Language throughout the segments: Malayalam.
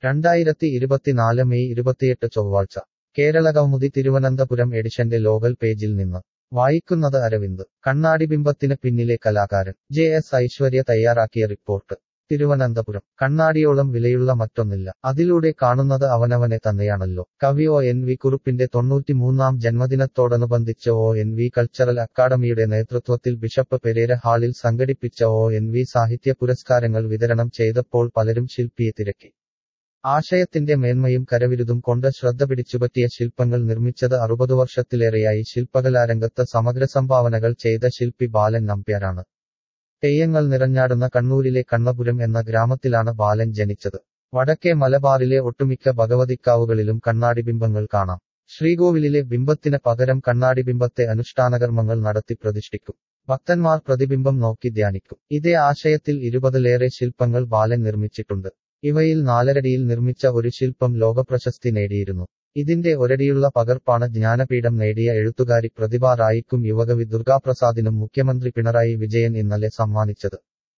2024 മെയ് 28 ചൊവ്വാഴ്ച കേരളകൗമുദി തിരുവനന്തപുരം എഡിഷന്റെ ലോകൽ പേജിൽ നിന്ന് വായിക്കുന്നത് അരവിന്ദ്. കണ്ണാടിബിംബത്തിന് പിന്നിലെ കലാകാരൻ ജെ.എസ്. ഐശ്വര്യ തയ്യാറാക്കിയ റിപ്പോർട്ട്. തിരുവനന്തപുരം. കണ്ണാടിയോളം വിലയുള്ള മറ്റൊന്നില്ല. അതിലൂടെ കാണുന്നത് അവനവനെ തന്നെയാണല്ലോ. കവി ഒ.എൻ.വി. കുറുപ്പിന്റെ 93-ാം ജന്മദിനത്തോടനുബന്ധിച്ച് ഒ.എൻ.വി. കൾച്ചറൽ അക്കാദമിയുടെ നേതൃത്വത്തിൽ ബിഷപ്പ് പെരേര ഹാളിൽ സംഘടിപ്പിച്ച ഒ.എൻ.വി. സാഹിത്യ പുരസ്കാരങ്ങൾ വിതരണം ചെയ്തപ്പോൾ പലരും ശില്പിയെ തിരക്കി. ആശയത്തിന്റെ മേന്മയും കരവിരുതും കൊണ്ട് ശ്രദ്ധ പിടിച്ചുപറ്റിയ ശില്പങ്ങൾ നിർമ്മിച്ചത് 60 വർഷത്തിലേറെയായി ശില്പകലാരംഗത്ത് സമഗ്ര സംഭാവനകൾ ചെയ്ത ശില്പി ബാലൻ നമ്പ്യാരാണ്. തെയ്യങ്ങൾ നിറഞ്ഞാടുന്ന കണ്ണൂരിലെ കണ്ണപുരം എന്ന ഗ്രാമത്തിലാണ് ബാലൻ ജനിച്ചത്. വടക്കേ മലബാറിലെ ഒട്ടുമിക്ക ഭഗവതിക്കാവുകളിലും കണ്ണാടിബിംബങ്ങൾ കാണാം. ശ്രീകോവിലിലെ ബിംബത്തിന് പകരം കണ്ണാടിബിംബത്തെ അനുഷ്ഠാനകർമ്മങ്ങൾ നടത്തി പ്രതിഷ്ഠിക്കും. ഭക്തന്മാർ പ്രതിബിംബം നോക്കി ധ്യാനിക്കും. ഇതേ ആശയത്തിൽ 20-ലേറെ ശില്പങ്ങൾ ബാലൻ നിർമ്മിച്ചിട്ടുണ്ട്. ഇവയിൽ 4 അടിയിൽ നിർമ്മിച്ച ഒരു ശില്പം ലോകപ്രശസ്തി നേടിയിരുന്നു. ഇതിന്റെ ഒരടിയുള്ള പകർപ്പാണ് ജ്ഞാനപീഠം നേടിയ എഴുത്തുകാരി പ്രതിഭ റായിക്കും യുവകവി ദുർഗാപ്രസാദിനും മുഖ്യമന്ത്രി പിണറായി വിജയൻ ഇന്നലെ സമ്മാനിച്ചത്.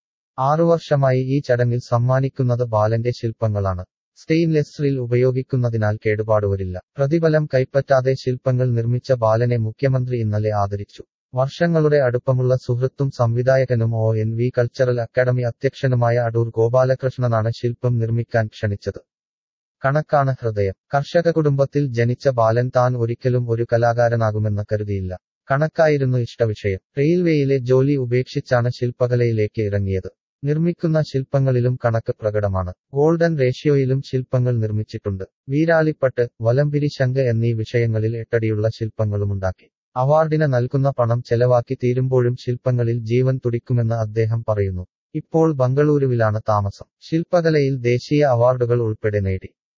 6 വർഷമായി ഈ ചടങ്ങിൽ സമ്മാനിക്കുന്നത് ബാലന്റെ ശില്പങ്ങളാണ്. സ്റ്റെയിൻലെസ് സ്റ്റീൽ ഉപയോഗിക്കുന്നതിനാൽ കേടുപാടുവരില്ല. പ്രതിഫലം കൈപ്പറ്റാതെ ശില്പങ്ങൾ നിർമ്മിച്ച ബാലനെ മുഖ്യമന്ത്രി ഇന്നലെ ആദരിച്ചു. വർഷങ്ങളുടെ അടുപ്പമുള്ള സുഹൃത്തും സംവിധായകനും ഒ.എൻ.വി. കൾച്ചറൽ അക്കാദമി അധ്യക്ഷനുമായ അടൂർ ഗോപാലകൃഷ്ണനാണ് ശില്പം നിർമ്മിക്കാൻ ക്ഷണിച്ചത്. കണക്കാണ് ഹൃദയം. കർഷക കുടുംബത്തിൽ ജനിച്ച ബാലൻ താൻ ഒരിക്കലും ഒരു കലാകാരനാകുമെന്ന് കരുതിയില്ല. കണക്കായിരുന്നു ഇഷ്ടവിഷയം. റെയിൽവേയിലെ ജോലി ഉപേക്ഷിച്ചാണ് ശില്പകലയിലേക്ക് ഇറങ്ങിയത്. നിർമ്മിക്കുന്ന ശില്പങ്ങളിലും കണക്ക് പ്രകടമാണ്. ഗോൾഡൻ റേഷ്യോയിലും ശില്പങ്ങൾ നിർമ്മിച്ചിട്ടുണ്ട്. വീരാളിപ്പട്ട്, വലംപിരി ശംഖ് എന്നീ വിഷയങ്ങളിൽ 8 അടിയുള്ള ശില്പങ്ങളുമുണ്ടാക്കി. അവാർഡിന് നൽകുന്ന പണം ചെലവാക്കി തീരുമ്പോഴും ശില്പങ്ങളിൽ ജീവൻ തുടിക്കുമെന്ന് അദ്ദേഹം പറയുന്നു. ഇപ്പോൾ ബംഗളൂരുവിലാണ് താമസം. ശില്പകലയിൽ ദേശീയ അവാർഡുകൾ ഉൾപ്പെടെ നേടി.